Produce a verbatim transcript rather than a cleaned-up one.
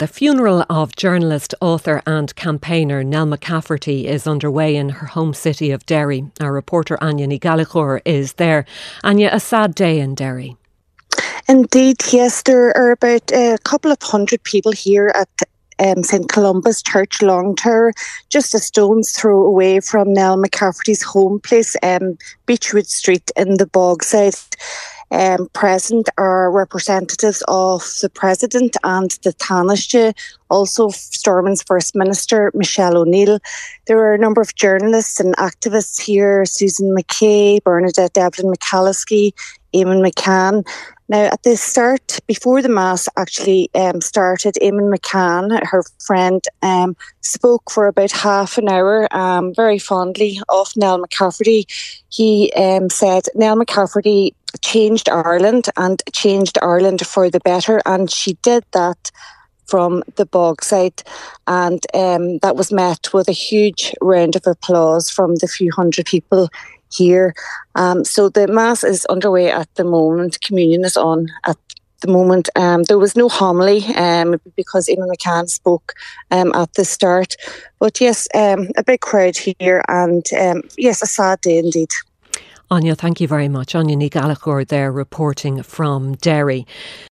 The funeral of journalist, author and campaigner Nell McCafferty is underway in her home city of Derry. Our reporter Anya Ní Gallagher is there. Anya, a sad day in Derry. Indeed, yes, there are about a couple of hundred people here at um, Saint Columba's Church, Longtower, just a stone's throw away from Nell McCafferty's home place, um, Beechwood Street in the Bogside. Um, present are representatives of the President and the Taoiseach, also Stormon's First Minister, Michelle O'Neill. There are a number of journalists and activists here, Susan McKay, Bernadette Devlin McCalliskey, Eamon McCann. Now, at the start, before the Mass actually um, started, Eamon McCann, her friend, um, spoke for about half an hour, um, very fondly of Nell McCafferty. He um, said Nell McCafferty changed Ireland and changed Ireland for the better, and she did that from the Bogside, and um, that was met with a huge round of applause from the few hundred people here. Um, so the Mass is underway at the moment. Communion is on at the moment. Um, there was no homily um, because Eamon McCann spoke um, at the start. But yes, um, a big crowd here, and um, yes, a sad day indeed. Anya, thank you very much. Anya Ní Gallagher there reporting from Derry.